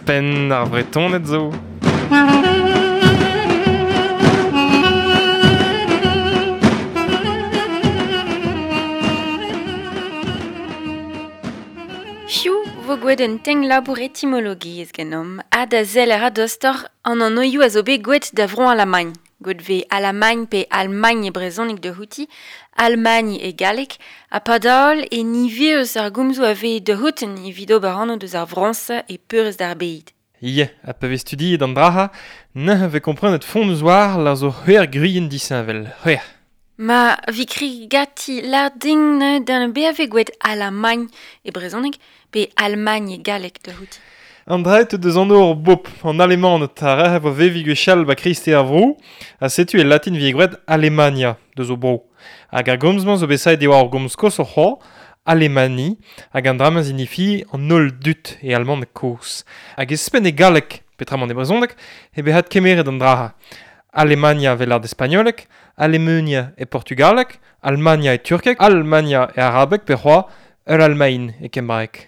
pen ar bretonet zo. Fiou vo gouet un teng labour etymologiez genom, a da zel ar adostor an oioù a zo bet gouet da vron Alamagne. Gouet ve Alamagne pe Allemagne e brezhoneg de houti, Allemagne e galek, a padaol e nive eus ar gomzou a ve de houten e vido barano deus ar vronsa e peurez d'ar beid. Ie, a peve studiet an draha, ne ve komprenet font eus war la zo c'hwer gruyen disavel. C'hwer. Ma vi kri gati lar ding ne d'an be a ve gouet Allemagne e brezhoneg pe Allemagne e galek de houti. An draet deus an ur bop an alemannet a rev o vevi gwechal ba kristi ar vrou, a setu e latin vie gouet Alemania deus o bro. Hag ar gomzman zo besait eo ar gomz kos o c'ho, Alemani, hag an drama signifi an nol dut e alman e kos. Hag espen e galek, petramant e brezhoneg, e behat kemeret an draha. Alemania vel ar d'espagnolek, Alemania e portugalek, Almania e turkek, Almania e arabek pe c'hoa, ur Almain e kembarek.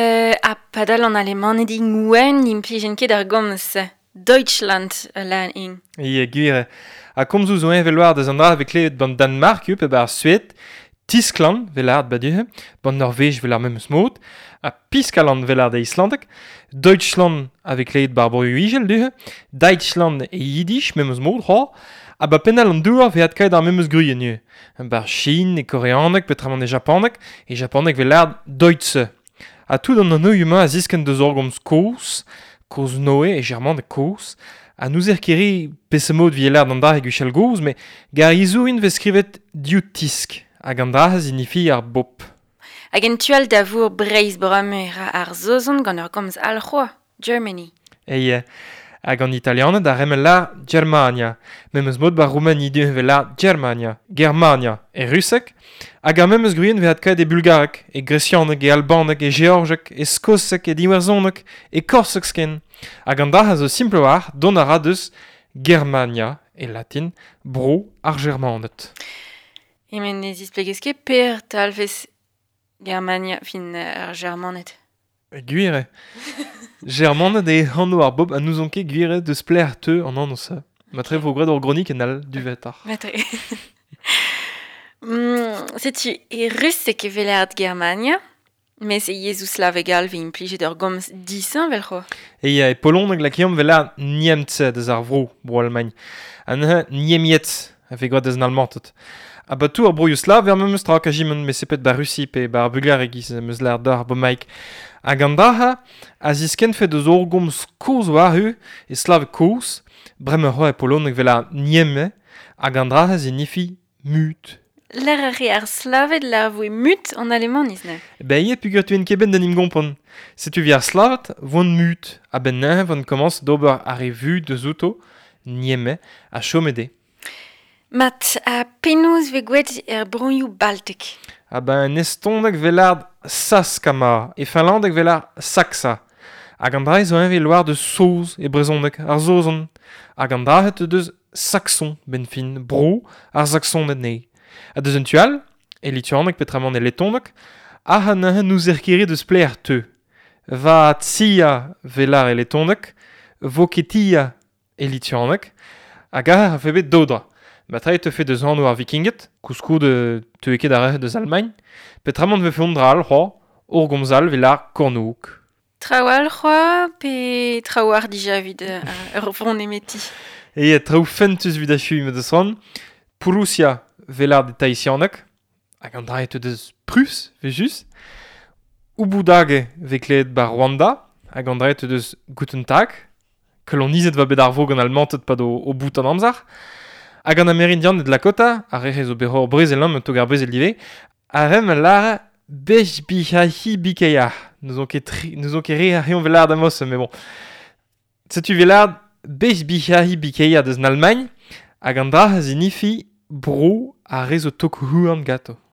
A padal an aleman e din gwen implijen ket ar gomz Deutschland lan ing. Ie, gwire. A komzou zo vel war deus an dra vek klevet ban Danmark pe bar Sued, Tyskland vel ar baduhe, ban Norvège vel ar memes mod, a Piskaland vel ar da Islandek, Deutschland avec klevet bar Bruigel duhe, Deutschland e Yiddish memes mod c'ho, a ba penal an douar veat kaet ar memes gruyen ue. Bar Chine e Koreanek petramant e Japanek, e Japanek vel ar Deutsche. A tout an an oiu a zisken deus orgomz kous, kous noe e german de kous, a nouzer keri pesemod vie l'ar d'an dar e gwechal gouz, me gar izouin ve skrivet dioutisk, hag an dar signifi ar bop. Hag en tual da vour breiz brame ar zozon gant ur gomz alc'hoa, Germany. Eie, hag an italianet da remel l'ar Germania, memes mod bar Roumani du vel l'ar Germania, Germania e russek, hag ar memes gruyen veat kaet e bulgarek, e grecianek, e albanek, e georgek, e skosek, e diwerzonek, e korsek sken. Hag an dar a zo simple war, don a ra deus Germania, e latin, bro ar germanet. Emen ez isplegezke per talvez Germania fin ar germanet. Gwire. Germanet e anno ar bob a nous onke gwire deus pler te an an osa. Matre vo gred ur gronik en al duvetar. Matre. Setu e russek e velert Germania, mais e Jezuslav egal ve implijet ur gomz disan vel c'ho. Eia, e poloneg la kiom vel ar niemtse deus ar vrou bro Almagne. An niemiet a fe gred deus an almantet. A ba tou ar bro Yuslav ver memes tra kajimen me sepet ba Russi pe ba Bulgar egiz meus l'ar dar bo maik. Hag an daha a zisken fe deus ur gomz koz war hu e slav koz, brem ur e poloneg vel ar nieme, hag an daha signifi mut. Ler a re ar slavet ler voe mut an aleman isne. Ie, pugur tu en keben den im gompon. Se tu vi ar slavet, von mut, a ben ne von komans d'ober a revu de zouto, nieme, a chomede. Mat a penaos ve gouet bronioù baltek. A ben estondek vel ar Saskama, e Finlandek vel ar Saksa. Hag an dra zo vel war de soz e brezhoneg ar zozon. Hag an dra deus Saxon ben fin bro ar Saxon net nei. A deus un tual, e lituanek petramant e letondek, a han nous erkeri deus pler te. Va tsia vel ar e letondek, vo ketia e lituanek, hag a febet dodra. Batra te fe deus anno ar vikinget, kouskou de te eket ar deus Almagne, petramant ve fe ondra al c'ho, ur gomzal vel ar kornouk. Trawal c'hoa pe trawar dija vid ur vron emeti. E traoù fentus vid a chuy me deus ran, Prussia vel ar de taisianek, hag an dra te deus Prus, ve just, Ubudage ve kleet bar Rwanda, hag an dra te deus Guten Tag, kolonizet va bet ar vog an almantet pad o bout an amzar, hag an Amerindian de Lakota, a reche zo beror brezelan me tog ar brezel dive, a rem lara Bechbihahi Bikeya. Nous on ket re a rion vel ar damos, mais bon. Setu vel ar Bechbihahi Bikeya deus en Allemagne, hag an dra signifi bro a rezo tokuhu an gato.